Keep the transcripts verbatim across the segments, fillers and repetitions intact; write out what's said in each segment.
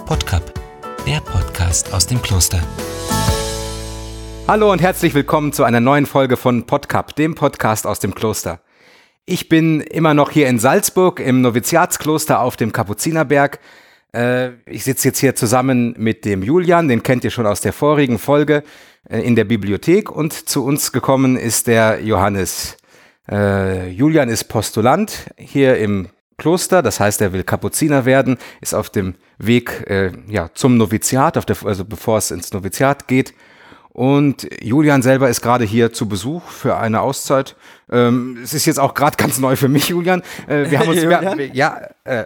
Podcast, der Podcast aus dem Kloster. Hallo und herzlich willkommen zu einer neuen Folge von Podcast, dem Podcast aus dem Kloster. Ich bin immer noch hier in Salzburg im Noviziatskloster auf dem Kapuzinerberg. Äh, ich sitze jetzt hier zusammen mit dem Julian, den kennt ihr schon aus der vorigen Folge, äh, in der Bibliothek, und zu uns gekommen ist der Johannes. Äh, Julian ist Postulant hier im Kloster, das heißt, er will Kapuziner werden, ist auf dem Weg äh, ja, zum Noviziat, auf der, also bevor es ins Noviziat geht. Und Julian selber ist gerade hier zu Besuch für eine Auszeit. Ähm, es ist jetzt auch gerade ganz neu für mich, Julian. Äh, wir haben uns, wir, wir, ja, äh,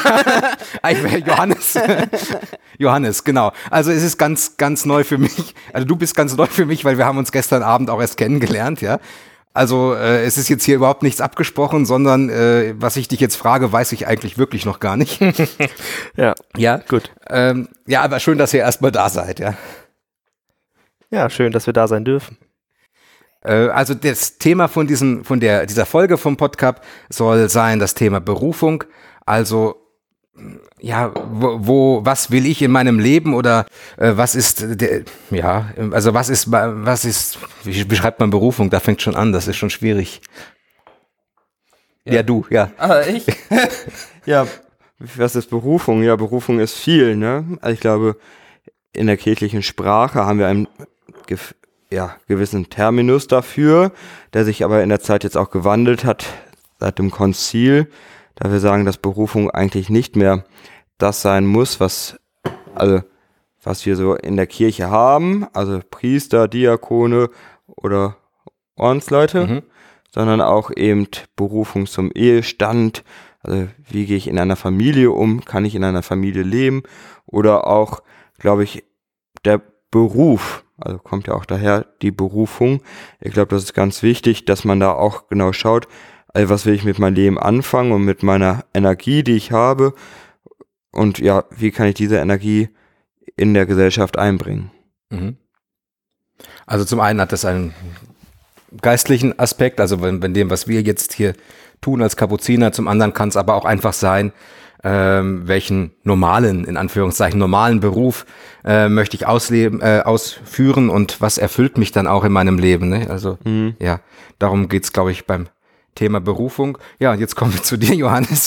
Johannes, Johannes, genau. Also es ist ganz, ganz neu für mich. Also du bist ganz neu für mich, weil wir haben uns gestern Abend auch erst kennengelernt, ja. Also äh, es ist jetzt hier überhaupt nichts abgesprochen, sondern äh, was ich dich jetzt frage, weiß ich eigentlich wirklich noch gar nicht. Ja, ja, gut. Ähm, ja, aber schön, dass ihr erstmal da seid, ja. Ja, schön, dass wir da sein dürfen. Äh, also das Thema von diesem, von der dieser Folge vom Podcast soll sein das Thema Berufung. Also ja, wo, wo was will ich in meinem Leben oder äh, was ist der, ja, also was ist was ist wie beschreibt man Berufung? Da fängt schon an, das ist schon schwierig. Ja, ja du, ja. Ah, ich? Ja, was ist Berufung? Ja, Berufung ist viel, ne? Also ich glaube, in der kirchlichen Sprache haben wir einen gef- ja, gewissen Terminus dafür, der sich aber in der Zeit jetzt auch gewandelt hat seit dem Konzil, da wir sagen, dass Berufung eigentlich nicht mehr das sein muss, was, also, was wir so in der Kirche haben, also Priester, Diakone oder Ordensleute, mhm. sondern auch eben Berufung zum Ehestand, also wie gehe ich in einer Familie um, kann ich in einer Familie leben, oder auch, glaube ich, der Beruf, also kommt ja auch daher die Berufung. Ich glaube, das ist ganz wichtig, dass man da auch genau schaut, also was will ich mit meinem Leben anfangen und mit meiner Energie, die ich habe, und ja, wie kann ich diese Energie in der Gesellschaft einbringen? Mhm. Also zum einen hat das einen geistlichen Aspekt, also wenn, wenn dem, was wir jetzt hier tun als Kapuziner, zum anderen kann es aber auch einfach sein, Ähm, welchen normalen, in Anführungszeichen, normalen Beruf äh, möchte ich ausleben, äh, ausführen und was erfüllt mich dann auch in meinem Leben. Ne? Also mhm. ja, darum geht's, glaube ich, beim Thema Berufung. Ja, und jetzt kommen wir zu dir, Johannes.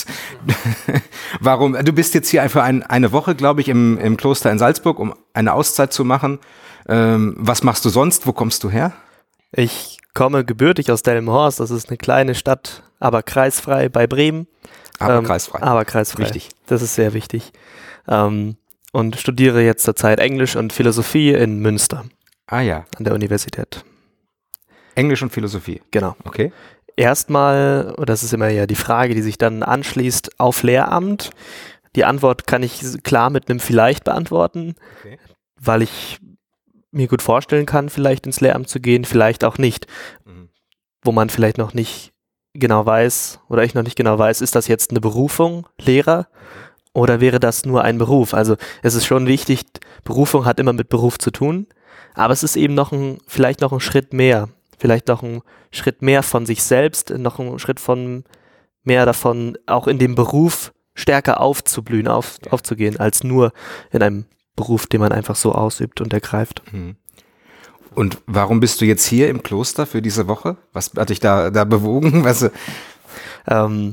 Warum? Du bist jetzt hier für ein, eine Woche, glaube ich, im, im Kloster in Salzburg, um eine Auszeit zu machen. Ähm, was machst du sonst? Wo kommst du her? Ich komme gebürtig aus Delmenhorst. Das ist eine kleine Stadt, aber kreisfrei bei Bremen. Aber ähm, kreisfrei. Aber kreisfrei. Wichtig. Das ist sehr wichtig. Ähm, und studiere jetzt zurzeit Englisch und Philosophie in Münster. Ah ja. An der Universität. Englisch und Philosophie. Genau. Okay. Erstmal, und das ist immer ja die Frage, die sich dann anschließt, auf Lehramt. Die Antwort kann ich klar mit einem Vielleicht beantworten, okay. weil ich mir gut vorstellen kann, vielleicht ins Lehramt zu gehen, vielleicht auch nicht. Mhm. Wo man vielleicht noch nicht genau weiß, oder ich noch nicht genau weiß, ist das jetzt eine Berufung, Lehrer, oder wäre das nur ein Beruf? Also es ist schon wichtig, Berufung hat immer mit Beruf zu tun, aber es ist eben noch ein, vielleicht noch ein Schritt mehr, vielleicht noch ein Schritt mehr von sich selbst, noch ein Schritt von mehr davon, auch in dem Beruf stärker aufzublühen, auf, ja. aufzugehen, als nur in einem Beruf, den man einfach so ausübt und ergreift. Mhm. Und warum bist du jetzt hier im Kloster für diese Woche? Was hat dich da, da bewogen? Was? Ähm,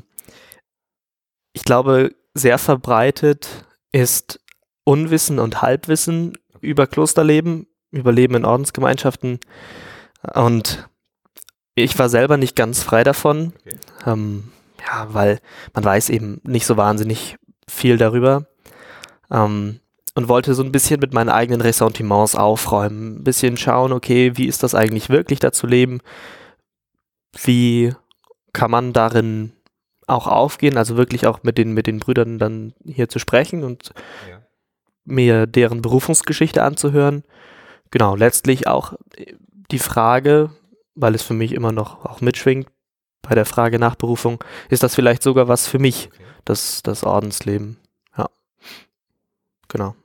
ich glaube, sehr verbreitet ist Unwissen und Halbwissen über Klosterleben, über Leben in Ordensgemeinschaften. Und ich war selber nicht ganz frei davon, okay. ähm, ja, weil man weiß eben nicht so wahnsinnig viel darüber. Ähm, Und wollte so ein bisschen mit meinen eigenen Ressentiments aufräumen. Ein bisschen schauen, okay, wie ist das eigentlich wirklich, da zu leben? Wie kann man darin auch aufgehen? Also wirklich auch mit den, mit den Brüdern dann hier zu sprechen und ja. mir deren Berufungsgeschichte anzuhören. Genau, letztlich auch die Frage, weil es für mich immer noch auch mitschwingt, bei der Frage nach Berufung, ist das vielleicht sogar was für mich, okay. das, das Ordensleben? Ja, genau.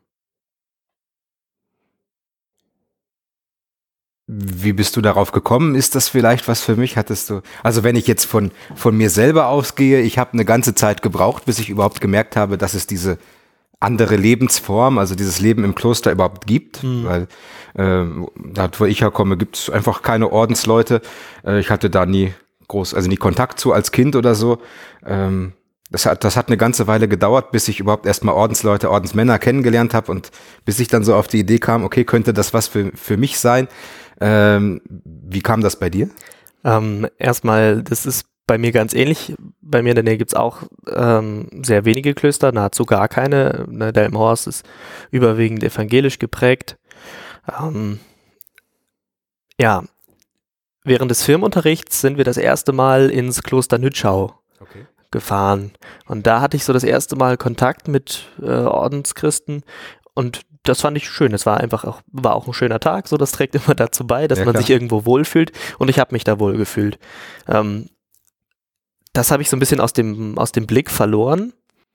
Wie bist du darauf gekommen? Ist das vielleicht was für mich? Hattest du, also wenn ich jetzt von, von mir selber ausgehe, ich habe eine ganze Zeit gebraucht, bis ich überhaupt gemerkt habe, dass es diese andere Lebensform, also dieses Leben im Kloster überhaupt gibt, mhm. weil äh, da, wo ich herkomme, gibt es einfach keine Ordensleute. Äh, ich hatte da nie groß, also nie Kontakt zu als Kind oder so. Ähm, das hat, das hat eine ganze Weile gedauert, bis ich überhaupt erstmal Ordensleute, Ordensmänner kennengelernt habe und bis ich dann so auf die Idee kam, okay, könnte das was für, für mich sein? Ähm, wie kam das bei dir? Ähm, erstmal, das ist bei mir ganz ähnlich. Bei mir in der Nähe gibt es auch ähm, sehr wenige Klöster, nahezu gar keine. Ne, Delmenhorst ist überwiegend evangelisch geprägt. Ähm, ja, während des Firmenunterrichts sind wir das erste Mal ins Kloster Nütschau okay. gefahren. Und da hatte ich so das erste Mal Kontakt mit äh, Ordenschristen und das fand ich schön. Es war einfach auch, war auch ein schöner Tag, so das trägt immer dazu bei, dass ja, man klar. sich irgendwo wohlfühlt und ich habe mich da wohl gefühlt. Ähm, das habe ich so ein bisschen aus dem, aus dem Blick verloren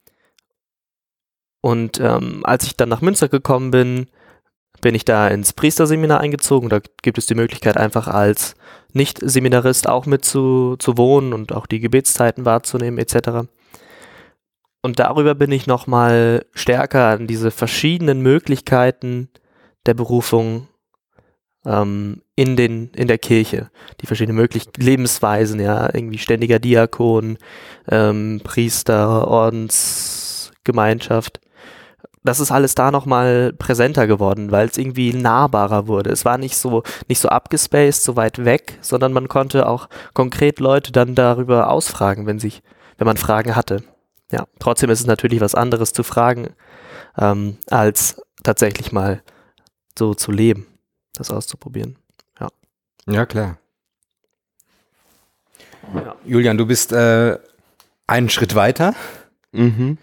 und ähm, als ich dann nach Münster gekommen bin, bin ich da ins Priesterseminar eingezogen. Da gibt es die Möglichkeit, einfach als Nicht-Seminarist auch mit zu, zu wohnen und auch die Gebetszeiten wahrzunehmen et cetera. Und darüber bin ich nochmal stärker an diese verschiedenen Möglichkeiten der Berufung ähm, in, den, in der Kirche. Die verschiedenen möglichen Lebensweisen, ja, irgendwie ständiger Diakon, ähm, Priester, Ordensgemeinschaft. Das ist alles da nochmal präsenter geworden, weil es irgendwie nahbarer wurde. Es war nicht so, nicht so abgespaced, so weit weg, sondern man konnte auch konkret Leute dann darüber ausfragen, wenn sich, wenn man Fragen hatte. Ja, trotzdem ist es natürlich was anderes zu fragen, ähm, als tatsächlich mal so zu leben, das auszuprobieren. Ja, ja klar. Ja. Julian, du bist äh, einen Schritt weiter. Mhm.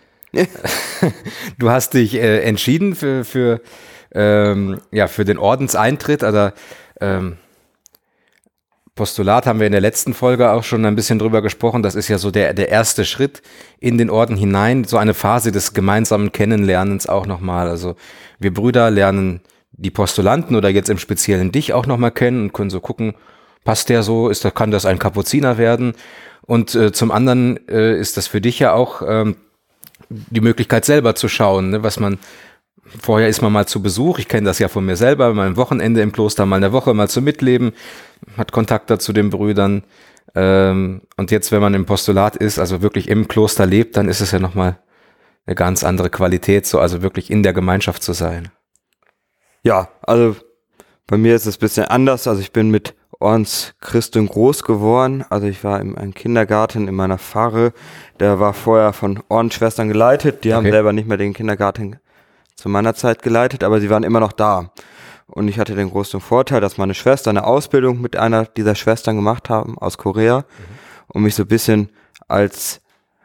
Du hast dich äh, entschieden für, für, ähm, ja, für den Ordenseintritt, also ähm, Postulat haben wir in der letzten Folge auch schon ein bisschen drüber gesprochen. Das ist ja so der, der erste Schritt in den Orden hinein, so eine Phase des gemeinsamen Kennenlernens auch nochmal. Also wir Brüder lernen die Postulanten oder jetzt im Speziellen dich auch nochmal kennen und können so gucken, passt der so, ist das, kann das ein Kapuziner werden? Und äh, zum anderen äh, ist das für dich ja auch ähm, die Möglichkeit selber zu schauen, ne, was man vorher ist man mal zu Besuch, ich kenne das ja von mir selber, mal ein Wochenende im Kloster, mal eine Woche mal zum Mitleben, hat Kontakt da zu den Brüdern ähm, und jetzt, wenn man im Postulat ist, also wirklich im Kloster lebt, dann ist es ja nochmal eine ganz andere Qualität, so also wirklich in der Gemeinschaft zu sein. Ja, also bei mir ist es ein bisschen anders, also ich bin mit Ordenschristen groß geworden, also ich war im, im Kindergarten in meiner Pfarre, der war vorher von Ordensschwestern geleitet, die okay. haben selber nicht mehr den Kindergarten zu meiner Zeit geleitet, aber sie waren immer noch da. Und ich hatte den großen Vorteil, dass meine Schwester eine Ausbildung mit einer dieser Schwestern gemacht haben aus Korea mhm. und mich so ein bisschen als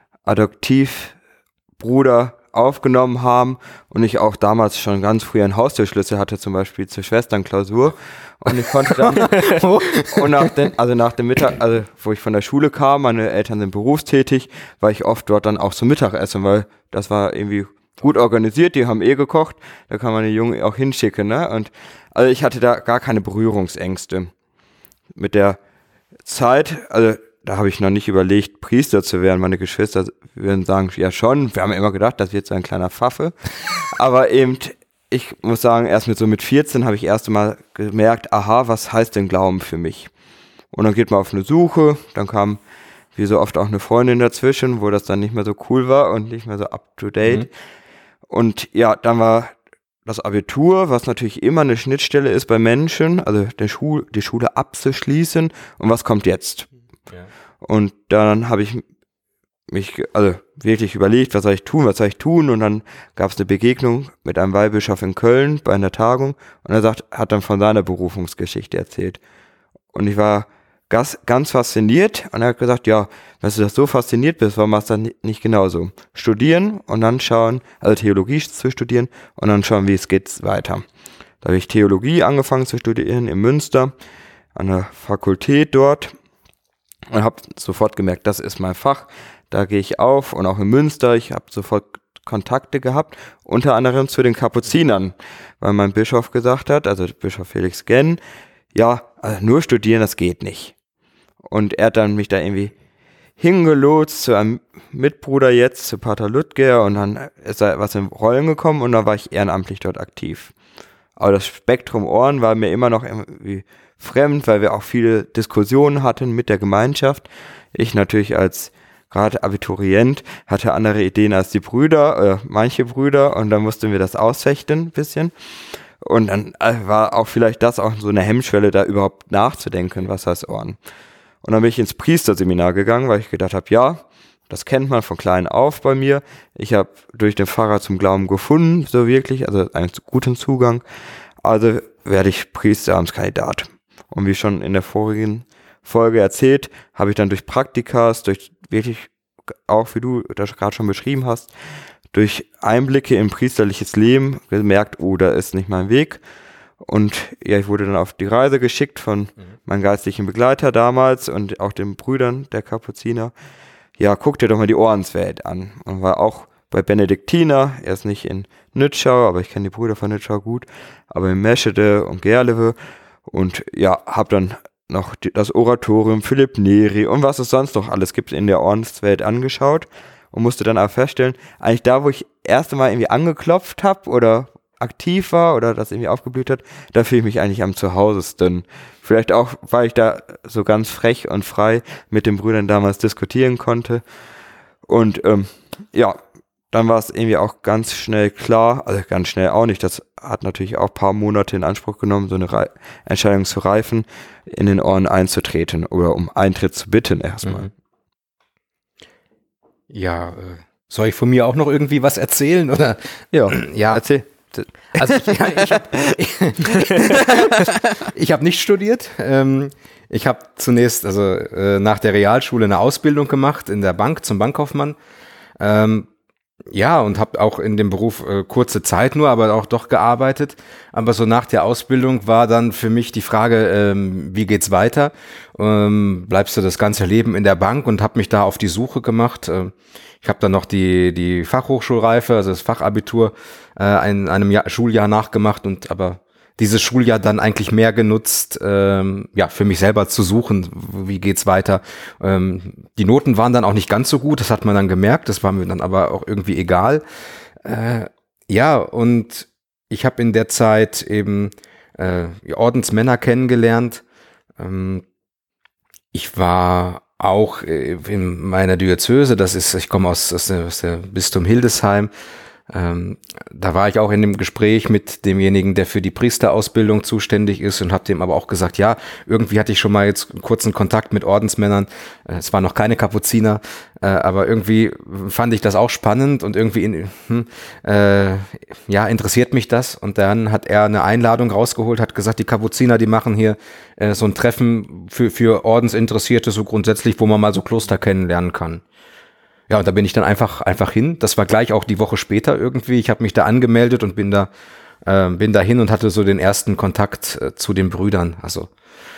Adoptivbruder aufgenommen haben und ich auch damals schon ganz früh einen Haustürschlüssel hatte, zum Beispiel zur Schwesternklausur. Und ich konnte dann, und nach den, also nach dem Mittag, also wo ich von der Schule kam, meine Eltern sind berufstätig, war ich oft dort dann auch zum Mittagessen, weil das war irgendwie gut organisiert, die haben eh gekocht, da kann man die Jungen auch hinschicken, ne? Und also ich hatte da gar keine Berührungsängste. Mit der Zeit, also da habe ich noch nicht überlegt, Priester zu werden. Meine Geschwister würden sagen, ja schon, wir haben immer gedacht, das wird so ein kleiner Pfaffe. Aber eben, ich muss sagen, erst mit so mit vierzehn habe ich erst einmal gemerkt, aha, was heißt denn Glauben für mich? Und dann geht man auf eine Suche, dann kam wie so oft auch eine Freundin dazwischen, wo das dann nicht mehr so cool war und nicht mehr so up to date. Mhm. Und ja, dann war das Abitur, was natürlich immer eine Schnittstelle ist bei Menschen, also der Schul- die Schule abzuschließen. Und was kommt jetzt? Ja. Und dann habe ich mich also wirklich überlegt, was soll ich tun, was soll ich tun? Und dann gab es eine Begegnung mit einem Weihbischof in Köln bei einer Tagung. Und er sagt, hat dann von seiner Berufungsgeschichte erzählt. Und ich war ganz, ganz fasziniert. Und er hat gesagt, ja, wenn du das so fasziniert bist, warum machst du das nicht genauso? Studieren und dann schauen, also Theologie zu studieren und dann schauen, wie es geht weiter. Da habe ich Theologie angefangen zu studieren in Münster, an der Fakultät dort und habe sofort gemerkt, das ist mein Fach, da gehe ich auf und auch in Münster, ich habe sofort Kontakte gehabt, unter anderem zu den Kapuzinern, weil mein Bischof gesagt hat, also Bischof Felix Genn, ja, also nur studieren, das geht nicht. Und er hat dann mich da irgendwie hingelotst zu einem Mitbruder jetzt, zu Pater Ludger, und dann ist da was in Rollen gekommen und dann war ich ehrenamtlich dort aktiv. Aber das Spektrum Ohren war mir immer noch irgendwie fremd, weil wir auch viele Diskussionen hatten mit der Gemeinschaft. Ich natürlich als gerade Abiturient hatte andere Ideen als die Brüder, äh, manche Brüder, und dann mussten wir das ausfechten ein bisschen. Und dann war auch vielleicht das auch so eine Hemmschwelle, da überhaupt nachzudenken, was heißt Ohren. Und dann bin ich ins Priesterseminar gegangen, weil ich gedacht habe, ja, das kennt man von klein auf bei mir. Ich habe durch den Pfarrer zum Glauben gefunden, so wirklich, also einen guten Zugang. Also werde ich Priesteramtskandidat. Und wie schon in der vorigen Folge erzählt, habe ich dann durch Praktikas, durch wirklich, auch wie du das gerade schon beschrieben hast, durch Einblicke in priesterliches Leben gemerkt, oh, da ist nicht mein Weg. Und ja, ich wurde dann auf die Reise geschickt von mhm. meinem geistlichen Begleiter damals und auch den Brüdern der Kapuziner. Ja, guck dir doch mal die Ordenswelt an. Und war auch bei Benediktiner, erst nicht in Nützschau, aber ich kenne die Brüder von Nützschau gut, aber in Meschede und Gerlewe. Und ja, hab dann noch die, das Oratorium Philipp Neri und was es sonst noch alles gibt in der Ordenswelt angeschaut und musste dann auch feststellen, eigentlich da, wo ich erst einmal irgendwie angeklopft habe oder aktiv war oder das irgendwie aufgeblüht hat, da fühle ich mich eigentlich am zuhausesten. Vielleicht auch, weil ich da so ganz frech und frei mit den Brüdern damals diskutieren konnte. Und ähm, ja, dann war es irgendwie auch ganz schnell klar, also ganz schnell auch nicht, das hat natürlich auch ein paar Monate in Anspruch genommen, so eine Re- Entscheidung zu reifen, in den Orden einzutreten oder um Eintritt zu bitten erstmal. Mhm. Ja, äh, soll ich von mir auch noch irgendwie was erzählen? Oder? Ja, ja, erzähl. Also ich, ja, ich habe ich hab nicht studiert. Ähm, ich habe zunächst also äh, nach der Realschule eine Ausbildung gemacht in der Bank zum Bankkaufmann. Ähm, ja, und habe auch in dem Beruf äh, kurze Zeit nur, aber auch doch gearbeitet. Aber so nach der Ausbildung war dann für mich die Frage, ähm, wie geht's weiter? Ähm, bleibst du das ganze Leben in der Bank? Und habe mich da auf die Suche gemacht. Ähm, ich habe dann noch die die Fachhochschulreife, also das Fachabitur, äh, in einem Jahr, Schuljahr nachgemacht und aber dieses Schuljahr dann eigentlich mehr genutzt, ähm, ja, für mich selber zu suchen, wie geht's weiter. Ähm, die Noten waren dann auch nicht ganz so gut, das hat man dann gemerkt, das war mir dann aber auch irgendwie egal. Äh, ja, und ich habe in der Zeit eben äh, Ordensmänner kennengelernt. Ähm, ich war auch in meiner Diözese, das ist, ich komme aus, aus, der, aus der Bistum Hildesheim. Ähm, da war ich auch in dem Gespräch mit demjenigen, der für die Priesterausbildung zuständig ist und habe dem aber auch gesagt, ja, irgendwie hatte ich schon mal jetzt einen kurzen Kontakt mit Ordensmännern, äh, es waren noch keine Kapuziner, äh, aber irgendwie fand ich das auch spannend und irgendwie in, hm, äh, ja, interessiert mich das. Und dann hat er eine Einladung rausgeholt, hat gesagt, die Kapuziner, die machen hier äh, so ein Treffen für, für Ordensinteressierte, so grundsätzlich, wo man mal so Kloster kennenlernen kann. Ja, und da bin ich dann einfach einfach hin. Das war gleich auch die Woche später irgendwie. Ich habe mich da angemeldet und bin da äh, bin da hin und hatte so den ersten Kontakt äh, zu den Brüdern. Also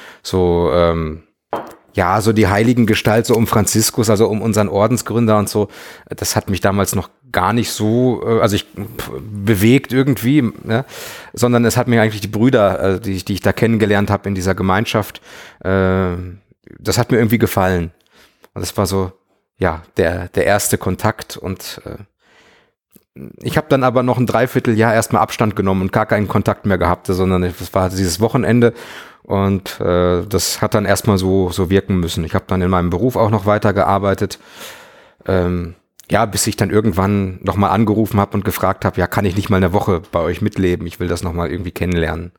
so ähm, ja, so die heiligen Gestalt so um Franziskus, also um unseren Ordensgründer und so. Das hat mich damals noch gar nicht so, äh, also ich pff, bewegt irgendwie, ne? Sondern es hat mir eigentlich die Brüder, äh, die, die ich da kennengelernt habe in dieser Gemeinschaft, äh, das hat mir irgendwie gefallen. Und das war so ja, der der erste Kontakt und äh, ich habe dann aber noch ein Dreivierteljahr erstmal Abstand genommen und gar keinen Kontakt mehr gehabt, sondern es war dieses Wochenende und äh, das hat dann erstmal so so wirken müssen. Ich habe dann in meinem Beruf auch noch weitergearbeitet, ähm, ja, bis ich dann irgendwann nochmal angerufen habe und gefragt habe, ja, kann ich nicht mal eine Woche bei euch mitleben? Ich will das nochmal irgendwie kennenlernen.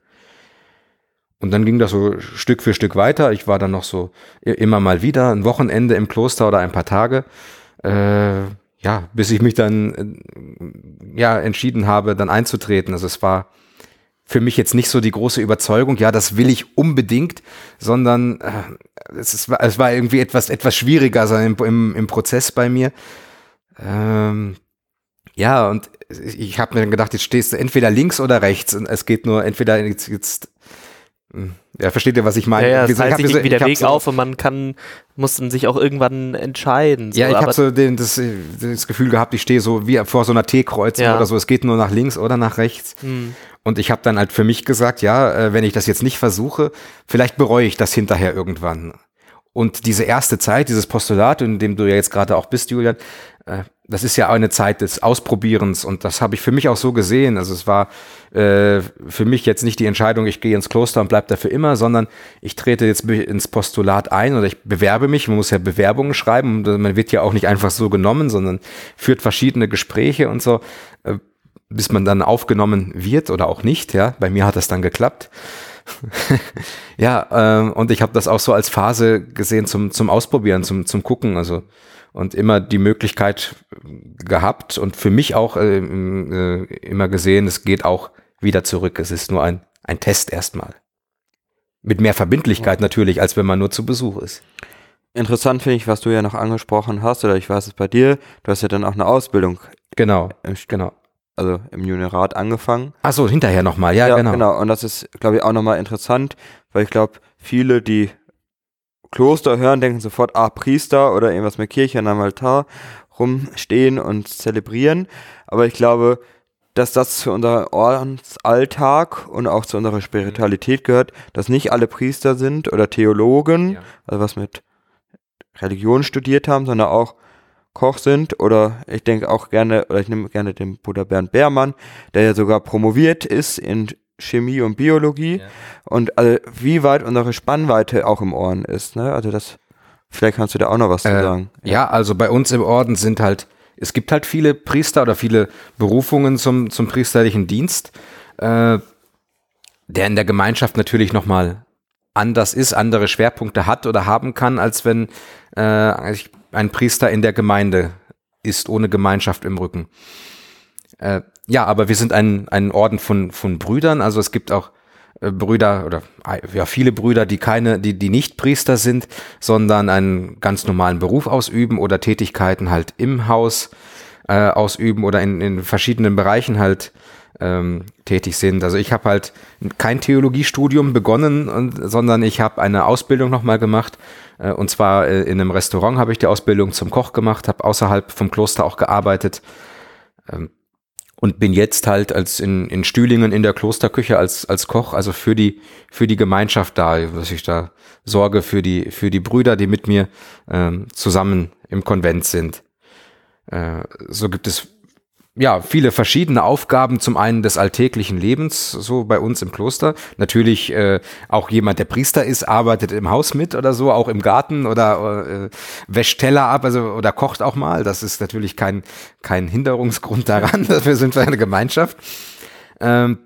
Und dann ging das so Stück für Stück weiter. Ich war dann noch so immer mal wieder ein Wochenende im Kloster oder ein paar Tage, äh, ja, bis ich mich dann äh, ja entschieden habe, dann einzutreten. Also es war für mich jetzt nicht so die große Überzeugung, ja, das will ich unbedingt, sondern äh, es, ist, es war irgendwie etwas etwas schwieriger also im, im, im Prozess bei mir. Ähm, ja, und ich habe mir dann gedacht, jetzt stehst du entweder links oder rechts und es geht nur entweder jetzt, jetzt ja, versteht ihr, was ich meine? Ja, ja, es das heißt sich irgendwie der Weg so, auf und man kann, muss dann sich auch irgendwann entscheiden. So, ja, ich habe so den, das, das Gefühl gehabt, ich stehe so wie vor so einer T-Kreuzung ja. oder so, es geht nur nach links oder nach rechts. Hm. Und ich habe dann halt für mich gesagt, ja, wenn ich das jetzt nicht versuche, vielleicht bereue ich das hinterher irgendwann. Und diese erste Zeit, dieses Postulat, in dem du ja jetzt gerade auch bist, Julian, äh, das ist ja eine Zeit des Ausprobierens und das habe ich für mich auch so gesehen. Also es war äh, für mich jetzt nicht die Entscheidung, ich gehe ins Kloster und bleibe da für immer, sondern ich trete jetzt ins Postulat ein oder ich bewerbe mich. Man muss ja Bewerbungen schreiben. Man wird ja auch nicht einfach so genommen, sondern führt verschiedene Gespräche und so, äh, bis man dann aufgenommen wird oder auch nicht. Ja, bei mir hat das dann geklappt. Ja, ähm, und ich habe das auch so als Phase gesehen zum zum Ausprobieren, zum zum Gucken, also und immer die Möglichkeit gehabt und für mich auch äh, äh, immer gesehen, es geht auch wieder zurück. Es ist nur ein ein Test erstmal. Mit mehr Verbindlichkeit natürlich, als wenn man nur zu Besuch ist. Interessant finde ich, was du ja noch angesprochen hast, oder ich weiß es bei dir, du hast ja dann auch eine Ausbildung. Genau, genau. Also im Juniorat angefangen. Ach so, hinterher nochmal, ja, ja genau. genau. Und das ist, glaube ich, auch nochmal interessant, weil ich glaube, viele, die Kloster hören, denken sofort, ah, Priester oder irgendwas mit Kirche und am Altar rumstehen und zelebrieren. Aber ich glaube, dass das zu unserem Ordensalltag und auch zu unserer Spiritualität gehört, dass nicht alle Priester sind oder Theologen, ja. also was mit Religion studiert haben, sondern auch Koch sind oder ich denke auch gerne, oder ich nehme gerne den Bruder Bernd Beermann, der ja sogar promoviert ist in Chemie und Biologie ja. und also wie weit unsere Spannweite auch im Orden ist, ne? Also das, vielleicht kannst du da auch noch was äh, zu sagen. Ja. ja, also bei uns im Orden sind halt, es gibt halt viele Priester oder viele Berufungen zum, zum priesterlichen Dienst, äh, der in der Gemeinschaft natürlich nochmal anders ist, andere Schwerpunkte hat oder haben kann, als wenn äh, ein Priester in der Gemeinde ist, ohne Gemeinschaft im Rücken. Äh, ja, aber wir sind ein, ein Orden von, von Brüdern, also es gibt auch äh, Brüder oder äh, ja, viele Brüder, die keine, die, die nicht Priester sind, sondern einen ganz normalen Beruf ausüben oder Tätigkeiten halt im Haus äh, ausüben oder in, in verschiedenen Bereichen halt ähm, tätig sind. Also ich habe halt kein Theologiestudium begonnen, und, sondern ich habe eine Ausbildung nochmal gemacht. Äh, und zwar äh, in einem Restaurant habe ich die Ausbildung zum Koch gemacht, habe außerhalb vom Kloster auch gearbeitet ähm, und bin jetzt halt als in, in Stühlingen in der Klosterküche als, als Koch, also für die, für die Gemeinschaft da, dass ich da sorge für die, für die Brüder, die mit mir ähm, zusammen im Konvent sind. Äh, so gibt es ja, viele verschiedene Aufgaben, zum einen des alltäglichen Lebens, so bei uns im Kloster. Natürlich äh, auch jemand, der Priester ist, arbeitet im Haus mit oder so, auch im Garten oder äh, wäscht Teller ab, also oder kocht auch mal. Das ist natürlich kein, kein Hinderungsgrund daran, dafür sind wir eine Gemeinschaft. Ähm,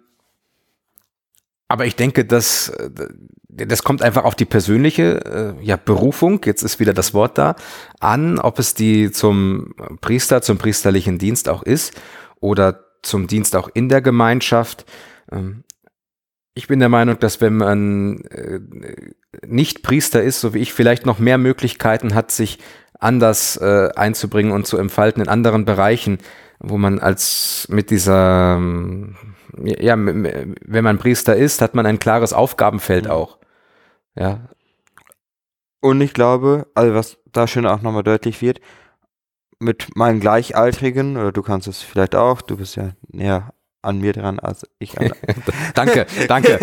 aber ich denke, dass das kommt einfach auf die persönliche äh, ja, Berufung, jetzt ist wieder das Wort da, an, ob es die zum Priester, zum priesterlichen Dienst auch ist oder zum Dienst auch in der Gemeinschaft. Ähm, ich bin der Meinung, dass wenn man äh, nicht Priester ist, so wie ich, vielleicht noch mehr Möglichkeiten hat, sich anders äh, einzubringen und zu entfalten in anderen Bereichen, wo man als mit dieser, ja, wenn man Priester ist, hat man ein klares Aufgabenfeld auch. Ja. Und ich glaube, also was da schön auch nochmal deutlich wird, mit meinen Gleichaltrigen, oder du kannst es vielleicht auch, du bist ja näher an mir dran als ich. An danke, danke.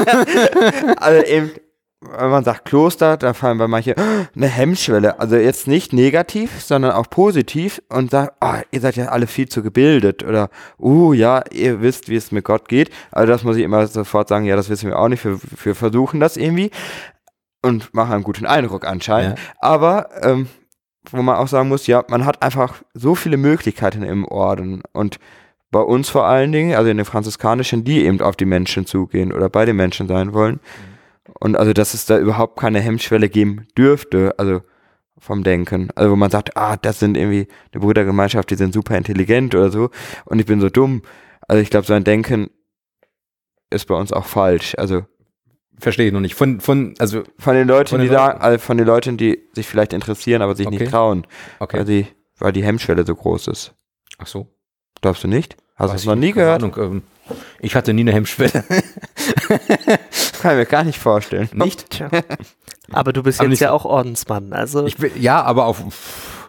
Also eben, wenn man sagt Kloster, da fallen bei manchen eine Hemmschwelle. Also jetzt nicht negativ, sondern auch positiv und sagt, oh, ihr seid ja alle viel zu gebildet oder, uh, ja, ihr wisst, wie es mit Gott geht. Also das muss ich immer sofort sagen, ja, das wissen wir auch nicht, wir, wir versuchen das irgendwie und machen einen guten Eindruck anscheinend. Ja. Aber, ähm, wo man auch sagen muss, ja, man hat einfach so viele Möglichkeiten im Orden und bei uns vor allen Dingen, also in den Franziskanischen, die eben auf die Menschen zugehen oder bei den Menschen sein wollen. Mhm. Und also, dass es da überhaupt keine Hemmschwelle geben dürfte, also vom Denken. Also, wo man sagt, ah, das sind irgendwie eine Brüdergemeinschaft, die sind super intelligent oder so und ich bin so dumm. Also, ich glaube, so ein Denken ist bei uns auch falsch. Also, verstehe ich noch nicht. Von, von, also, von den Leuten, von den die Leuten? da, also von den Leuten, die sich vielleicht interessieren, aber sich Okay. nicht trauen. Okay. Weil die, weil die Hemmschwelle so groß ist. Ach so. Glaubst du nicht? Hast du Weiß das noch ich nie nicht, keine gehört? Ahnung, ähm, ich hatte nie eine Hemmschwelle. Kann ich mir gar nicht vorstellen. Nicht? Tja. Aber du bist Aber jetzt nicht ja so- auch Ordensmann, also Ich will, ja, aber auf,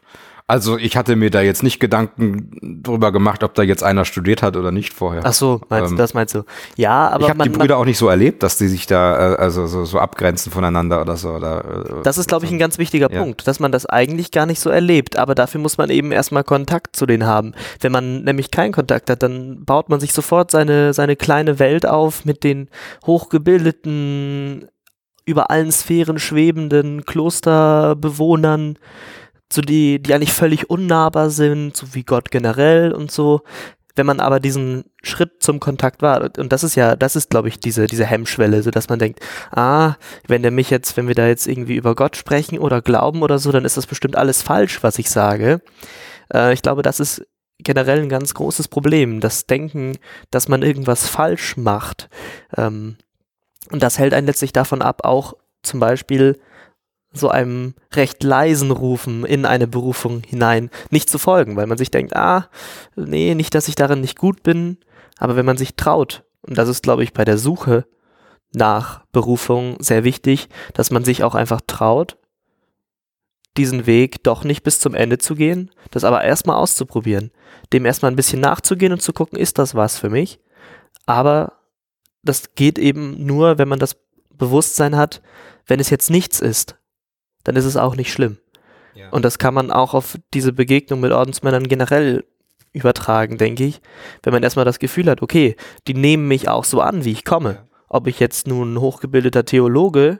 Also ich hatte mir da jetzt nicht Gedanken drüber gemacht, ob da jetzt einer studiert hat oder nicht vorher. Ach so, meinst, Ähm, das meinst du? Ja, aber ich habe man, die Brüder auch nicht so erlebt, dass die sich da äh, also so, so abgrenzen voneinander oder so. Oder, äh, das ist, glaube ich, ein ganz wichtiger ja. Punkt, dass man das eigentlich gar nicht so erlebt, aber dafür muss man eben erstmal Kontakt zu denen haben. Wenn man nämlich keinen Kontakt hat, dann baut man sich sofort seine, seine kleine Welt auf mit den hochgebildeten, über allen Sphären schwebenden Klosterbewohnern, so die, die eigentlich völlig unnahbar sind, so wie Gott generell und so. Wenn man aber diesen Schritt zum Kontakt war, und das ist ja, das ist, glaube ich, diese, diese Hemmschwelle, so dass man denkt, ah, wenn der mich jetzt, wenn wir da jetzt irgendwie über Gott sprechen oder glauben oder so, dann ist das bestimmt alles falsch, was ich sage. Äh, ich glaube, das ist generell ein ganz großes Problem, das Denken, dass man irgendwas falsch macht. Ähm, und das hält einen letztlich davon ab, auch zum Beispiel so einem recht leisen Rufen in eine Berufung hinein nicht zu folgen, weil man sich denkt, ah, nee, nicht, dass ich darin nicht gut bin, aber wenn man sich traut, und das ist, glaube ich, bei der Suche nach Berufung sehr wichtig, dass man sich auch einfach traut, diesen Weg doch nicht bis zum Ende zu gehen, das aber erstmal auszuprobieren, dem erstmal ein bisschen nachzugehen und zu gucken, ist das was für mich, aber das geht eben nur, wenn man das Bewusstsein hat, wenn es jetzt nichts ist, dann ist es auch nicht schlimm. Ja. Und das kann man auch auf diese Begegnung mit Ordensmännern generell übertragen, denke ich. Wenn man erstmal das Gefühl hat, okay, die nehmen mich auch so an, wie ich komme. Ja. Ob ich jetzt nun hochgebildeter Theologe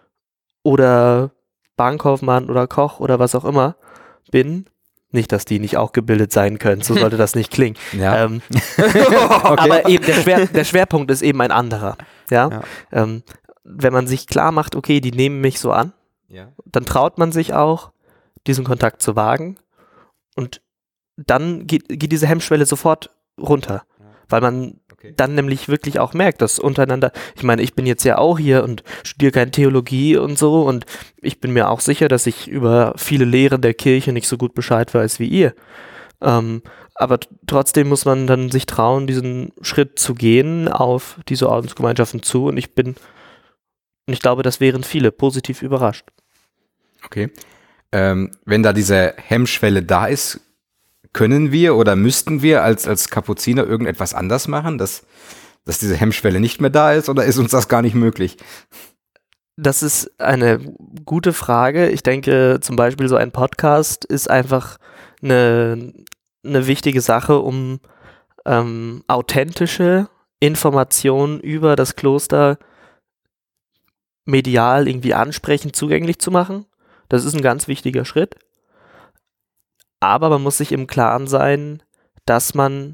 oder Bankkaufmann oder Koch oder was auch immer bin. Nicht, dass die nicht auch gebildet sein können, so sollte das nicht klingen. Ja. Ähm, okay. Aber eben der, Schwer, der Schwerpunkt ist eben ein anderer. Ja? Ja. Ähm, wenn man sich klar macht, okay, die nehmen mich so an, ja. dann traut man sich auch, diesen Kontakt zu wagen und dann geht, geht diese Hemmschwelle sofort runter, ja. weil man okay. dann nämlich wirklich auch merkt, dass untereinander, ich meine, ich bin jetzt ja auch hier und studiere keine Theologie und so und ich bin mir auch sicher, dass ich über viele Lehren der Kirche nicht so gut Bescheid weiß wie ihr. Ähm, aber trotzdem muss man dann sich trauen, diesen Schritt zu gehen auf diese Ordensgemeinschaften zu und ich bin Und ich glaube, das wären viele positiv überrascht. Okay. Ähm, wenn da diese Hemmschwelle da ist, können wir oder müssten wir als, als Kapuziner irgendetwas anders machen, dass, dass diese Hemmschwelle nicht mehr da ist oder ist uns das gar nicht möglich? Das ist eine gute Frage. Ich denke, zum Beispiel so ein Podcast ist einfach eine, eine wichtige Sache, um ähm, authentische Informationen über das Kloster medial irgendwie ansprechend zugänglich zu machen. Das ist ein ganz wichtiger Schritt. Aber man muss sich im Klaren sein, dass man,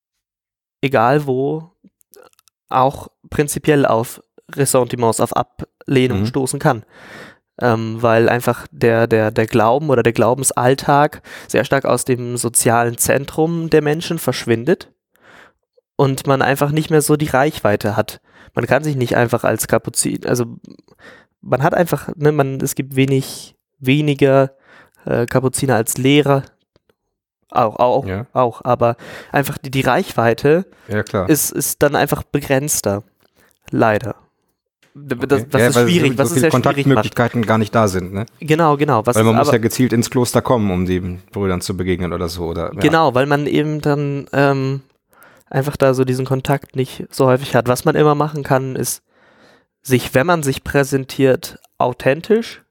egal wo, auch prinzipiell auf Ressentiments, auf Ablehnung mhm. stoßen kann. Ähm, weil einfach der, der, der Glauben oder der Glaubensalltag sehr stark aus dem sozialen Zentrum der Menschen verschwindet und man einfach nicht mehr so die Reichweite hat. Man kann sich nicht einfach als Kapuziner, also man hat einfach, ne, man, es gibt wenig, weniger äh, Kapuziner als Lehrer, auch, auch, ja. auch, aber einfach die, die Reichweite ja, klar. Ist, ist dann einfach begrenzter, leider. Okay. Das, was ja, ist schwierig, so was ist sehr Kontaktmöglichkeiten gar nicht da sind, ne? Genau, genau. Was weil man ist, muss aber, ja gezielt ins Kloster kommen, um den Brüdern zu begegnen oder so, oder? Ja. Genau, weil man eben dann ähm, einfach da so diesen Kontakt nicht so häufig hat. Was man immer machen kann, ist sich, wenn man sich präsentiert, authentisch,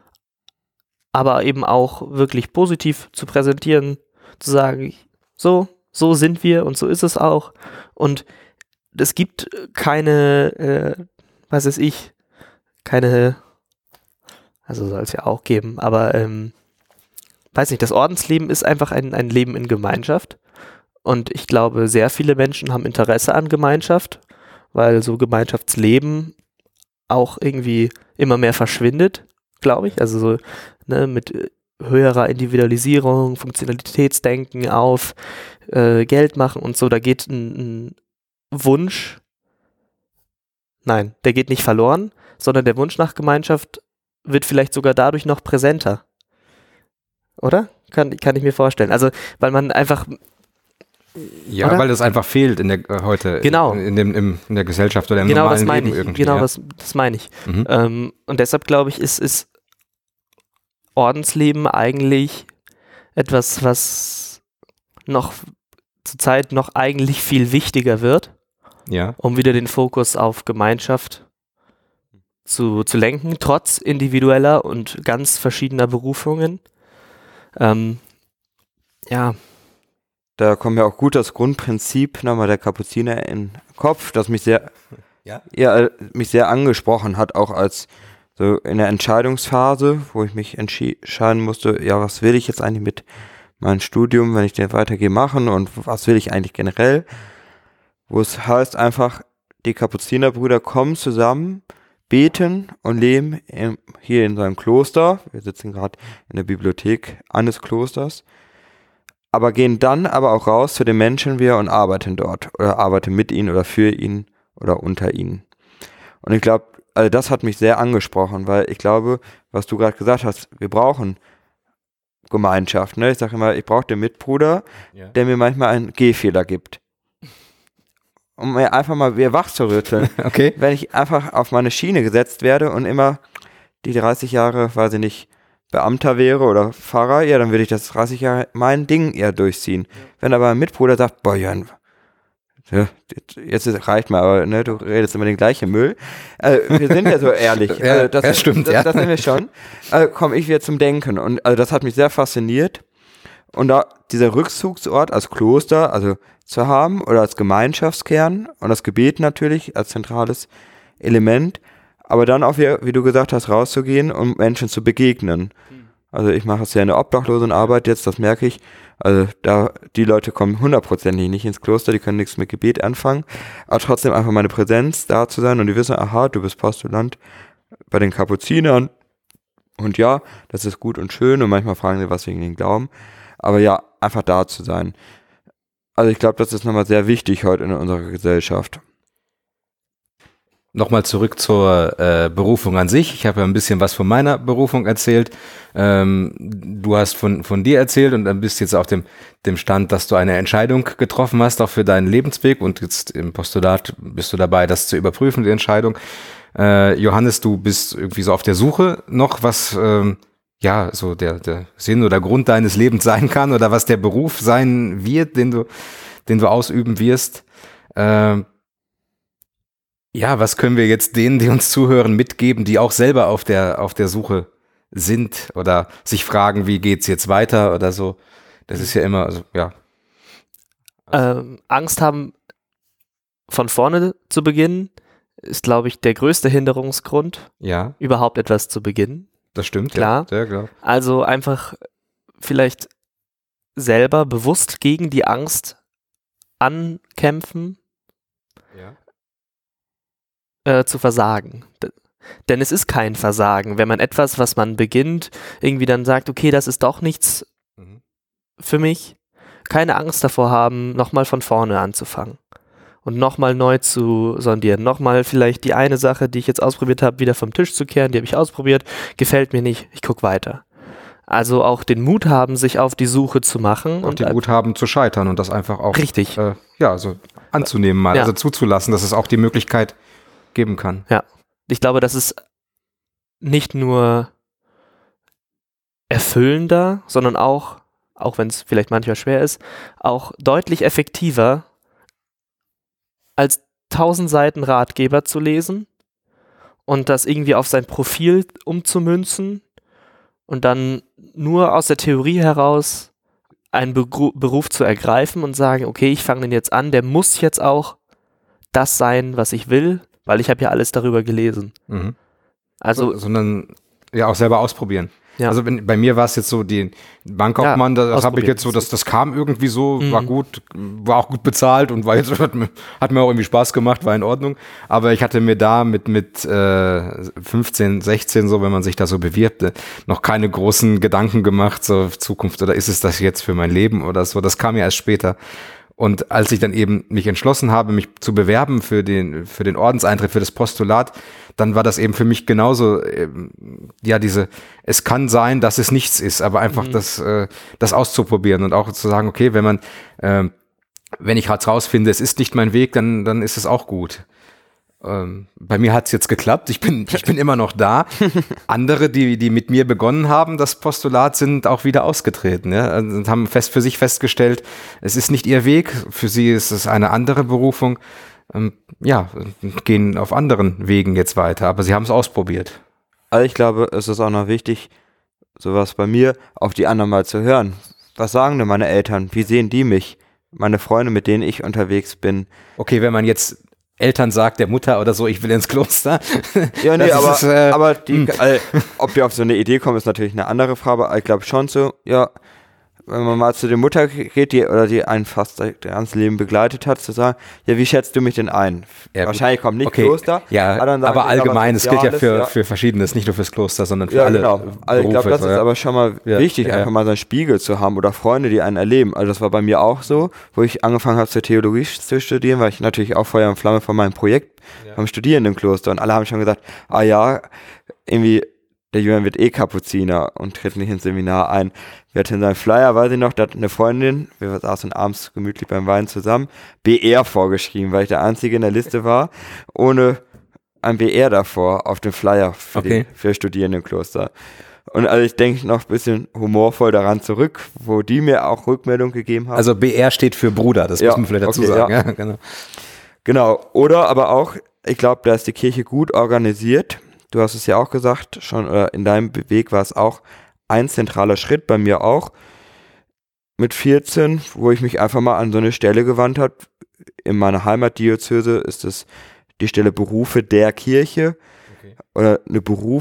aber eben auch wirklich positiv zu präsentieren, zu sagen, so, so sind wir und so ist es auch. Und es gibt keine, äh, was weiß ich, keine, also soll es ja auch geben, aber ähm, weiß nicht, das Ordensleben ist einfach ein, ein Leben in Gemeinschaft. Und ich glaube, sehr viele Menschen haben Interesse an Gemeinschaft, weil so Gemeinschaftsleben auch irgendwie immer mehr verschwindet, glaube ich. Also so ne, mit höherer Individualisierung, Funktionalitätsdenken auf äh, Geld machen und so, da geht ein, ein Wunsch, nein, der geht nicht verloren, sondern der Wunsch nach Gemeinschaft wird vielleicht sogar dadurch noch präsenter. Oder? Kann, kann ich mir vorstellen. Also, weil man einfach Ja, oder? weil das einfach fehlt in der äh, heute genau. in, dem, im, in der Gesellschaft oder im genau, normalen das meine Leben ich. irgendwie. Genau, ja. das, das meine ich. Mhm. Ähm, und deshalb glaube ich, ist, ist Ordensleben eigentlich etwas, was noch zurzeit noch eigentlich viel wichtiger wird, Ja. um wieder den Fokus auf Gemeinschaft zu, zu lenken, trotz individueller und ganz verschiedener Berufungen. Ähm, ja, Da kommt mir auch gut das Grundprinzip nochmal der Kapuziner in den Kopf, das mich sehr, Ja? ja, äh, mich sehr angesprochen hat, auch als so in der Entscheidungsphase, wo ich mich entscheiden musste, ja, was will ich jetzt eigentlich mit meinem Studium, wenn ich den weitergehe, machen und was will ich eigentlich generell, wo es heißt einfach, die Kapuzinerbrüder kommen zusammen, beten und leben im, hier in seinem Kloster, wir sitzen gerade in der Bibliothek eines Klosters, aber gehen dann aber auch raus zu den Menschen wieder und arbeiten dort oder arbeiten mit ihnen oder für ihn oder unter ihnen. Und ich glaube, also das hat mich sehr angesprochen, weil ich glaube, was du gerade gesagt hast, wir brauchen Gemeinschaft. Ne? Ich sage immer, ich brauche den Mitbruder, Ja. der mir manchmal einen Gehfehler gibt. Um mir einfach mal wieder wach zu rütteln. Okay. Wenn ich einfach auf meine Schiene gesetzt werde und immer die dreißig Jahre, weiß ich nicht, Beamter wäre oder Pfarrer, ja, dann würde ich das dreißig Jahre mein Ding eher durchziehen. Ja. Wenn aber ein Mitbruder sagt, boah, Jörn, jetzt reicht mal, aber ne, du redest immer den gleichen Müll. Äh, wir sind ja so ehrlich. Ja, äh, das, das stimmt, das, ja. Das sind wir schon. Äh, komme ich wieder zum Denken. Und also das hat mich sehr fasziniert. Und da dieser Rückzugsort als Kloster, also zu haben oder als Gemeinschaftskern und das Gebet natürlich als zentrales Element, aber dann auch, wie, wie du gesagt hast, rauszugehen und Menschen zu begegnen. Also ich mache es ja in der Obdachlosenarbeit jetzt, das merke ich. Also da, die Leute kommen hundertprozentig nicht ins Kloster, die können nichts mit Gebet anfangen, aber trotzdem einfach meine Präsenz da zu sein und die wissen, aha, du bist Postulant bei den Kapuzinern und ja, das ist gut und schön und manchmal fragen sie was wegen den Glauben, aber ja, einfach da zu sein. Also ich glaube, das ist nochmal sehr wichtig heute in unserer Gesellschaft. Nochmal zurück zur äh, Berufung an sich. Ich habe ja ein bisschen was von meiner Berufung erzählt. Ähm, du hast von von dir erzählt und dann bist jetzt auf dem dem Stand, dass du eine Entscheidung getroffen hast, auch für deinen Lebensweg und jetzt im Postulat bist du dabei, das zu überprüfen, die Entscheidung. Äh, Johannes, du bist irgendwie so auf der Suche noch, was ähm, ja so der der Sinn oder Grund deines Lebens sein kann oder was der Beruf sein wird, den du den du ausüben wirst. Äh, Ja, was können wir jetzt denen, die uns zuhören, mitgeben, die auch selber auf der auf der Suche sind oder sich fragen, wie geht's jetzt weiter oder so? Das ist ja immer, also, ja. Ähm, Angst haben, von vorne zu beginnen, ist, glaube ich, der größte Hinderungsgrund, Ja, überhaupt etwas zu beginnen. das stimmt. Klar. Ja, sehr klar. Also einfach vielleicht selber bewusst gegen die Angst ankämpfen, Ja. äh, zu versagen. D- Denn es ist kein Versagen, wenn man etwas, was man beginnt, irgendwie dann sagt, okay, das ist doch nichts Mhm. für mich. Keine Angst davor haben, nochmal von vorne anzufangen und nochmal neu zu sondieren. Nochmal vielleicht die eine Sache, die ich jetzt ausprobiert habe, wieder vom Tisch zu kehren, die habe ich ausprobiert, gefällt mir nicht, ich gucke weiter. Also auch den Mut haben, sich auf die Suche zu machen. Und und den Mut haben zu scheitern und das einfach auch Richtig. Äh, ja, so anzunehmen mal, Ja. also zuzulassen, dass es auch die Möglichkeit geben kann. Ja, ich glaube, das ist nicht nur erfüllender, sondern auch, auch wenn es vielleicht manchmal schwer ist, auch deutlich effektiver, als tausend Seiten Ratgeber zu lesen und das irgendwie auf sein Profil umzumünzen und dann nur aus der Theorie heraus einen Begru- Beruf zu ergreifen und sagen, okay, ich fange den jetzt an, der muss jetzt auch das sein, was ich will, weil ich habe ja alles darüber gelesen. Mhm. Also, So, sondern ja auch selber ausprobieren. ja. Also wenn, bei mir war es jetzt so, die Bankkaufmann, Ja, das habe ich ausprobieren. jetzt so, das, das kam irgendwie so, Mhm. war gut, war auch gut bezahlt und war jetzt, hat mir, hat mir auch irgendwie Spaß gemacht, war in Ordnung. Aber ich hatte mir da mit, mit äh, fünfzehn, sechzehn, so, wenn man sich da so bewirbt, äh, noch keine großen Gedanken gemacht, so Zukunft oder ist es das jetzt für mein Leben oder so. Das kam ja erst später. Und als ich dann eben mich entschlossen habe, mich zu bewerben für den, für den Ordenseintritt, für das Postulat, dann war das eben für mich genauso, ähm, ja, diese, es kann sein, dass es nichts ist, aber einfach Mhm. das, äh, das auszuprobieren und auch zu sagen, okay, wenn man, ähm, wenn ich halt rausfinde, es ist nicht mein Weg, dann, dann ist es auch gut. Ähm, bei mir hat es jetzt geklappt, ich bin, ich bin immer noch da. Andere, die, die mit mir begonnen haben, das Postulat, sind auch wieder ausgetreten, ja, und haben fest für sich festgestellt, es ist nicht ihr Weg, für sie ist es eine andere Berufung. Ähm, ja, gehen auf anderen Wegen jetzt weiter, aber sie haben es ausprobiert. Also ich glaube, es ist auch noch wichtig, sowas bei mir, auf die anderen mal zu hören. Was sagen denn meine Eltern? Wie sehen die mich? Meine Freunde, mit denen ich unterwegs bin. Okay, wenn man jetzt Eltern sagt, der Mutter oder so, ich will ins Kloster. Ja, nee, aber, ist, äh, aber die, äh, ob die auf so eine Idee kommen, ist natürlich eine andere Frage, aber ich glaube schon so, ja, wenn man mal zu der Mutter geht, die oder die einen fast das ganze Leben begleitet hat, zu sagen, ja, wie schätzt du mich denn ein? Ja, Wahrscheinlich kommt nicht okay. Kloster. Ja, aber, dann aber allgemein, es gilt ja für, ja. für Verschiedenes, nicht nur fürs Kloster, sondern für ja, alle genau. Also ich glaube, das so, ist ja. aber schon mal Ja, wichtig, ja. einfach mal so einen Spiegel zu haben oder Freunde, die einen erleben. Also das war bei mir auch so, wo ich angefangen habe, zur Theologie zu studieren, weil ich natürlich auch Feuer und Flamme von meinem Projekt ja. beim Studieren im Kloster, und alle haben schon gesagt, ah ja, irgendwie der Julian wird eh Kapuziner und tritt nicht ins Seminar ein. Wir hatten seinen Flyer, weiß ich noch, da hat eine Freundin, wir saßen abends gemütlich beim Wein zusammen, B R vorgeschrieben, weil ich der Einzige in der Liste war, ohne ein B R davor auf dem Flyer für, okay. die, für Studierende im Kloster. Und also ich denke noch ein bisschen humorvoll daran zurück, wo die mir auch Rückmeldung gegeben haben. Also B R steht für Bruder, das ja, muss man vielleicht dazu okay, sagen. Ja. Ja, genau. Genau, oder aber auch, ich glaube, da ist die Kirche gut organisiert. Du hast es ja auch gesagt, schon oder in deinem Weg war es auch ein zentraler Schritt, bei mir auch, mit vierzehn, wo ich mich einfach mal an so eine Stelle gewandt habe. In meiner Heimatdiözese ist es die Stelle Berufe der Kirche, okay. oder eine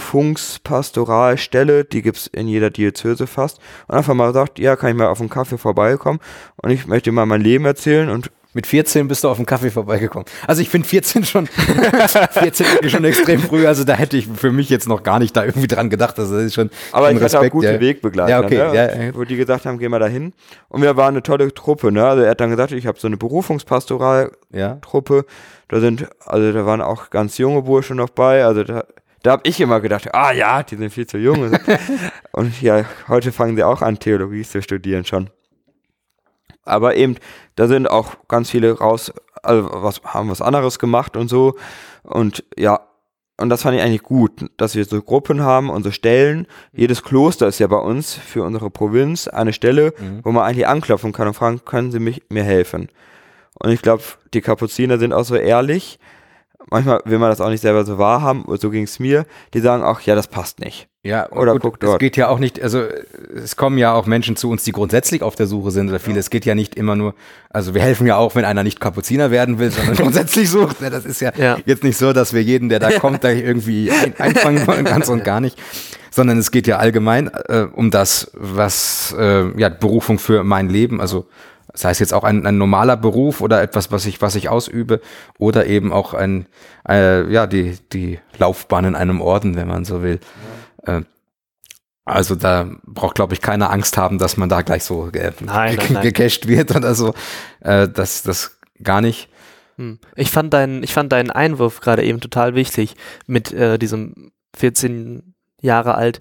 Berufungspastoralstelle, die gibt es in jeder Diözese fast. Und einfach mal gesagt, ja, kann ich mal auf einen Kaffee vorbeikommen und ich möchte mal mein Leben erzählen. Und mit vierzehn bist du auf den Kaffee vorbeigekommen. Also ich finde vierzehn schon, vierzehn schon extrem früh, also da hätte ich für mich jetzt noch gar nicht da irgendwie dran gedacht. Also das ist schon Aber schon ich Respekt, hatte auch gute ja. Wegbegleiter, ja, okay, ne? ja, ja. Wo die gesagt haben, geh mal dahin. Und wir waren eine tolle Truppe, ne? Also er hat dann gesagt, ich habe so eine Berufungspastoral-Truppe. Ja. Da sind, also da waren auch ganz junge Burschen noch bei, also da Da habe ich immer gedacht, ah ja, die sind viel zu jung. Und ja, heute fangen sie auch an, Theologie zu studieren schon. Aber eben, da sind auch ganz viele raus, also was, haben was anderes gemacht und so. Und ja, und das fand ich eigentlich gut, dass wir so Gruppen haben und so Stellen. Jedes Kloster ist ja bei uns für unsere Provinz eine Stelle, mhm. wo man eigentlich anklopfen kann und fragen, können Sie mich, mir helfen? Und ich glaube, die Kapuziner sind auch so ehrlich. Manchmal will man das auch nicht selber so wahrhaben, so ging es mir. Die sagen auch, ja, das passt nicht. Ja, oder gut, guck dort. Es geht ja auch nicht, also es kommen ja auch Menschen zu uns, die grundsätzlich auf der Suche sind oder viele. Ja. Es geht ja nicht immer nur, also wir helfen ja auch, wenn einer nicht Kapuziner werden will, sondern grundsätzlich sucht. Das ist ja, ja jetzt nicht so, dass wir jeden, der da kommt, da irgendwie ein, einfangen wollen, ganz und gar nicht. Sondern es geht ja allgemein äh, um das, was, äh, ja, Berufung für mein Leben, also das heißt jetzt auch ein, ein normaler Beruf oder etwas, was ich, was ich ausübe, oder eben auch ein, äh, ja, die, die Laufbahn in einem Orden, wenn man so will. Ja. Äh, also da braucht, glaube ich, keiner Angst haben, dass man da gleich so äh, nein, ge- nein, nein. gecasht wird oder so. Äh, das, das gar nicht. Hm. Ich fand deinen, ich fand deinen Einwurf gerade eben total wichtig mit äh, diesem vierzehn Jahre alt.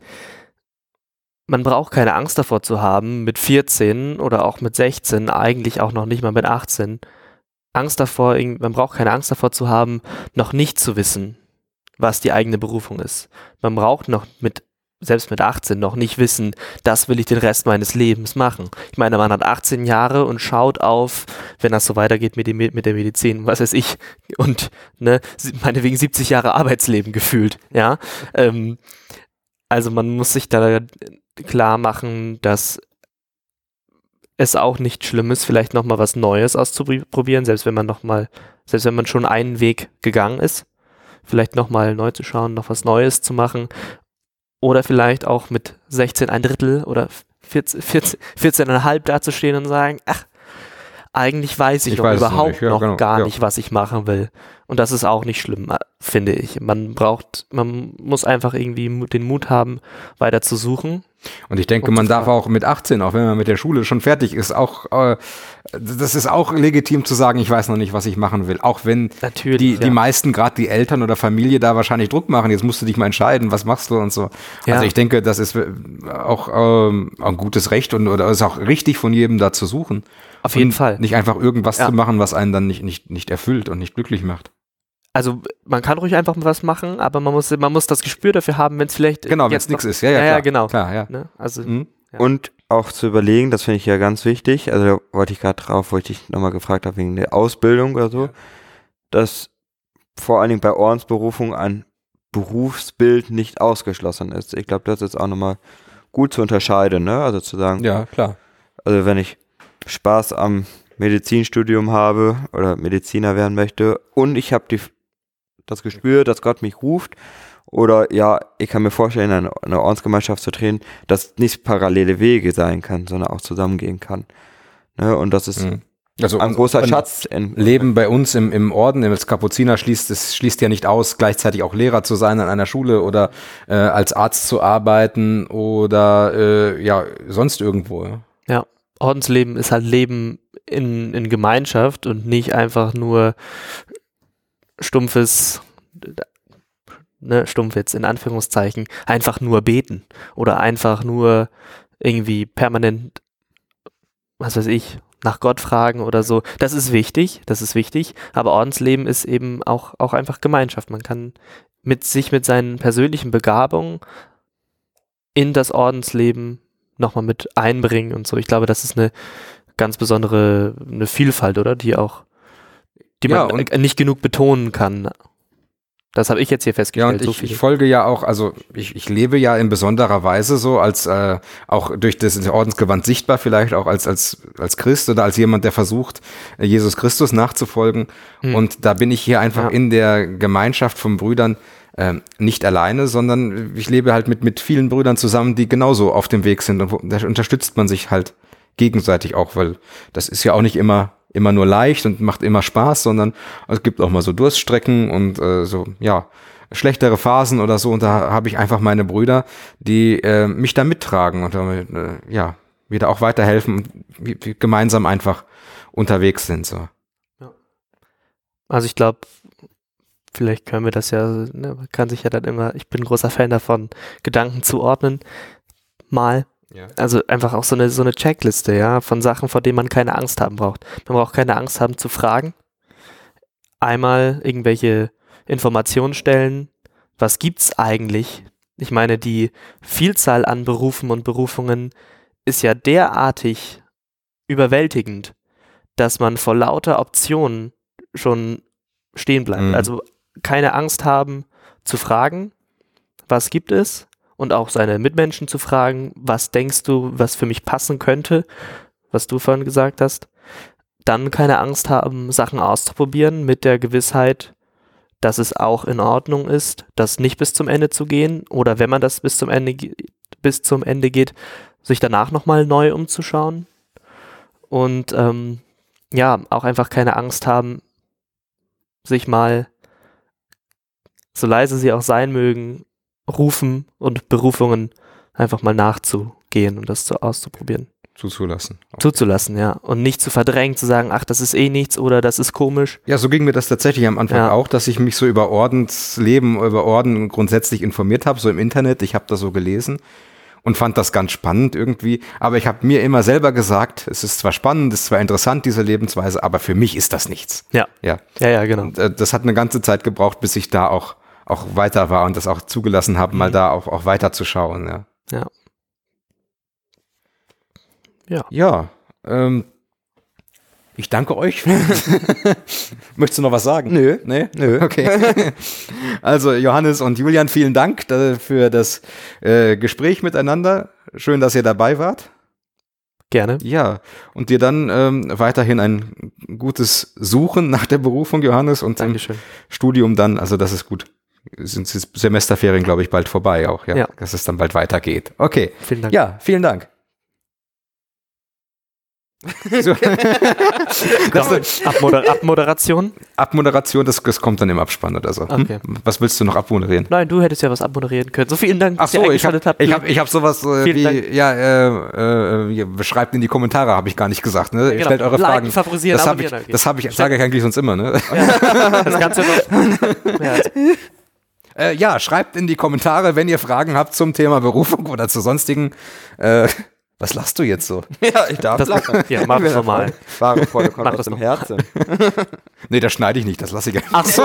Man braucht keine Angst davor zu haben, mit vierzehn oder auch mit sechzehn, eigentlich auch noch nicht mal mit achtzehn, Angst davor, man braucht keine Angst davor zu haben, noch nicht zu wissen, was die eigene Berufung ist. Man braucht noch mit, selbst mit achtzehn noch nicht wissen, das will ich den Rest meines Lebens machen. Ich meine, man hat achtzehn Jahre und schaut auf, wenn das so weitergeht mit, die, mit der Medizin, was weiß ich, und ne, meinetwegen siebzig Jahre Arbeitsleben gefühlt, ja, ähm, also man muss sich da klar machen, dass es auch nicht schlimm ist, vielleicht nochmal was Neues auszuprobieren, selbst wenn man noch mal, selbst wenn man schon einen Weg gegangen ist, vielleicht nochmal neu zu schauen, noch was Neues zu machen oder vielleicht auch mit sechzehn ein Drittel oder vierzehn, vierzehn, vierzehn Komma fünf dazustehen und sagen, ach, eigentlich weiß ich, ich noch weiß überhaupt nicht. Ja, noch genau, gar ja. nicht, was ich machen will. Und das ist auch nicht schlimm, finde ich. Man braucht, man muss einfach irgendwie den Mut haben, weiter zu suchen. Und ich denke, man darf auch mit achtzehn, auch wenn man mit der Schule schon fertig ist, auch, äh, das ist auch legitim zu sagen, ich weiß noch nicht, was ich machen will. Auch wenn Natürlich, die, ja. die meisten, gerade die Eltern oder Familie, da wahrscheinlich Druck machen. Jetzt musst du dich mal entscheiden, was machst du und so. Ja. Also ich denke, das ist auch ähm, ein gutes Recht und oder ist auch richtig von jedem da zu suchen. Auf jeden und Fall. Nicht einfach irgendwas ja. zu machen, was einen dann nicht, nicht, nicht erfüllt und nicht glücklich macht. also man kann ruhig einfach mal was machen, aber man muss, man muss das Gespür dafür haben, wenn es vielleicht Genau, wenn es nichts ist. Ja, ja, ja, klar. ja, genau. Klar, ja. Ne? Also, Mhm. ja. Und auch zu überlegen, das finde ich ja ganz wichtig, also da wollte ich gerade drauf, wo ich dich nochmal gefragt habe, wegen der Ausbildung oder so, Ja. dass vor allen Dingen bei Ordensberufung ein Berufsbild nicht ausgeschlossen ist. Ich glaube, das ist auch nochmal gut zu unterscheiden, ne? Also zu sagen, Ja, klar. also wenn ich Spaß am Medizinstudium habe oder Mediziner werden möchte und ich habe die das Gespür, dass Gott mich ruft, oder ja, ich kann mir vorstellen, in eine, eine Ordensgemeinschaft zu treten, dass nicht parallele Wege sein kann, sondern auch zusammengehen kann. Ne? Und das ist Mhm. Also ein großer ein Schatz. In, Leben bei uns im, im Orden, als Kapuziner, schließt es schließt ja nicht aus, gleichzeitig auch Lehrer zu sein an einer Schule oder äh, als Arzt zu arbeiten oder äh, ja, sonst irgendwo. Ja. Ja, Ordensleben ist halt Leben in, in Gemeinschaft und nicht einfach nur stumpfes, ne, stumpf jetzt in Anführungszeichen, einfach nur beten oder einfach nur irgendwie permanent, was weiß ich, nach Gott fragen oder so. Das ist wichtig, das ist wichtig, aber Ordensleben ist eben auch, auch einfach Gemeinschaft. Man kann mit sich mit seinen persönlichen Begabungen in das Ordensleben nochmal mit einbringen und so. Ich glaube, das ist eine ganz besondere eine Vielfalt, oder? Die auch, die Ja, man und- äh, nicht genug betonen kann. Das habe ich jetzt hier Ja, festgestellt. und so ich, viele. ich folge ja auch, also ich, ich lebe ja in besonderer Weise so, als äh, auch durch das Ordensgewand sichtbar, vielleicht auch als, als, als Christ oder als jemand, der versucht, äh, Jesus Christus nachzufolgen. Hm. Und da bin ich hier einfach Ja. in der Gemeinschaft von Brüdern ähm, nicht alleine, sondern ich lebe halt mit, mit vielen Brüdern zusammen, die genauso auf dem Weg sind. Und wo, da unterstützt man sich halt gegenseitig auch, weil das ist ja auch nicht immer immer nur leicht und macht immer Spaß, sondern es gibt auch mal so Durststrecken und äh, so, ja, schlechtere Phasen oder so. Und da habe ich einfach meine Brüder, die äh, mich da mittragen und damit, äh, ja, wieder auch weiterhelfen und wir, wir gemeinsam einfach unterwegs sind. So. Also ich glaube, vielleicht können wir das ja, ne, man kann sich ja dann immer, ich bin ein großer Fan davon, Gedanken zuordnen, mal. Ja. Also einfach auch so eine, so eine Checkliste, ja, von Sachen, vor denen man keine Angst haben braucht. Man braucht keine Angst haben zu fragen. Einmal irgendwelche Informationen stellen. Was gibt's eigentlich? Ich meine, die Vielzahl an Berufen und Berufungen ist ja derartig überwältigend, dass man vor lauter Optionen schon stehen bleibt. Mhm. Also keine Angst haben zu fragen, was gibt es? Und auch seine Mitmenschen zu fragen, was denkst du, was für mich passen könnte, was du vorhin gesagt hast. Dann keine Angst haben, Sachen auszuprobieren mit der Gewissheit, dass es auch in Ordnung ist, das nicht bis zum Ende zu gehen. Oder wenn man das bis zum Ende, ge- bis zum Ende geht, sich danach nochmal neu umzuschauen. Und ähm, ja, auch einfach keine Angst haben, sich mal, so leise sie auch sein mögen, Rufen und Berufungen einfach mal nachzugehen und das zu, auszuprobieren. Zuzulassen. Zuzulassen, ja. Und nicht zu verdrängen, zu sagen, ach, das ist eh nichts oder das ist komisch. Ja, so ging mir das tatsächlich am Anfang Ja. auch, dass ich mich so über Ordensleben, über Orden grundsätzlich informiert habe, so im Internet. Ich habe das so gelesen und fand das ganz spannend irgendwie. Aber ich habe mir immer selber gesagt, es ist zwar spannend, es ist zwar interessant, diese Lebensweise, aber für mich ist das nichts. Ja, Ja. ja, ja, genau. Und äh, das hat eine ganze Zeit gebraucht, bis ich da auch, auch weiter war und das auch zugelassen habe, mal Mhm. da auch, auch weiter zu schauen. Ja. Ja. Ja. Ja, ähm, ich danke euch. Möchtest du noch was sagen? Nö. Nee? Nö. Okay. Also Johannes und Julian, vielen Dank äh, für das äh, Gespräch miteinander. Schön, dass ihr dabei wart. Gerne. Ja, und dir dann ähm, weiterhin ein gutes Suchen nach der Berufung, Johannes, und im Dankeschön. Studium dann, also das ist gut. Sind jetzt Semesterferien, glaube ich, bald vorbei auch, ja, Ja. dass es dann bald weitergeht. Okay, Vielen Dank. ja, vielen Dank. So. Das, Abmoder Abmoderation? Abmoderation, das, das kommt dann im Abspann oder so. Hm? Okay. Was willst du noch abmoderieren? Nein, du hättest ja was abmoderieren können. So vielen Dank, Ach dass ihr so, ich habe eingeschaltet habt. ich hab, ich hab sowas äh, Vielen wie, Dank. ja, äh, äh, äh, schreibt in die Kommentare, habe ich gar nicht gesagt. Ne? Genau. Stellt eure Liken, Fragen. favorisieren, das habe ich, abonnieren, okay. das habe ich, sage ich eigentlich sonst immer. Ne? Ja, das Ganze noch. Ja, Äh, ja, schreibt in die Kommentare, wenn ihr Fragen habt zum Thema Berufung oder zu sonstigen äh, Was lachst du jetzt so? Ja, ich darf Das- lachen. ja, mach das normal. Wahre Freude kommt Mach aus das dem doch. Herzen. Nee, das schneide ich nicht, das lasse ich. Ach so,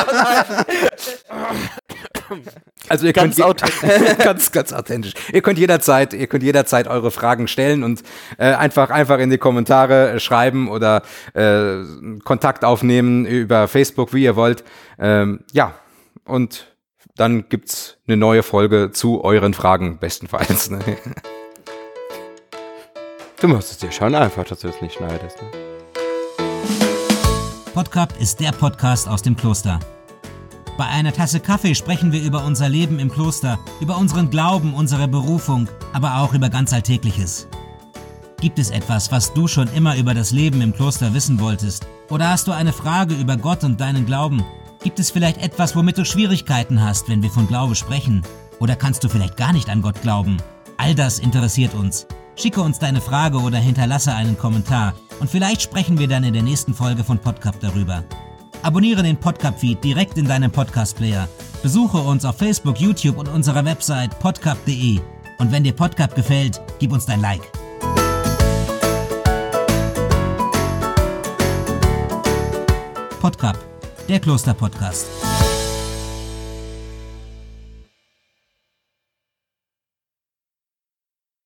Also ihr ganz könnt je- authentisch. ganz, ganz authentisch. Ihr könnt jederzeit, ihr könnt jederzeit eure Fragen stellen und äh, einfach, einfach in die Kommentare äh, schreiben oder äh, Kontakt aufnehmen über Facebook, wie ihr wollt. Ähm, ja, und dann gibt's eine neue Folge zu euren Fragen, bestenfalls. Ne? Du machst es dir schon einfach, dass du es nicht schneidest. Ne? Podcap ist der Podcast aus dem Kloster. Bei einer Tasse Kaffee sprechen wir über unser Leben im Kloster, über unseren Glauben, unsere Berufung, aber auch über ganz Alltägliches. Gibt es etwas, was du schon immer über das Leben im Kloster wissen wolltest? Oder hast du eine Frage über Gott und deinen Glauben? Gibt es vielleicht etwas, womit du Schwierigkeiten hast, wenn wir von Glaube sprechen? Oder kannst du vielleicht gar nicht an Gott glauben? All das interessiert uns. Schicke uns deine Frage oder hinterlasse einen Kommentar und vielleicht sprechen wir dann in der nächsten Folge von Podcap darüber. Abonniere den Podcap-Feed direkt in deinem Podcast-Player. Besuche uns auf Facebook, YouTube und unserer Website podcap punkt de. Und wenn dir Podcap gefällt, gib uns dein Like. Podcap, der Kloster-Podcast.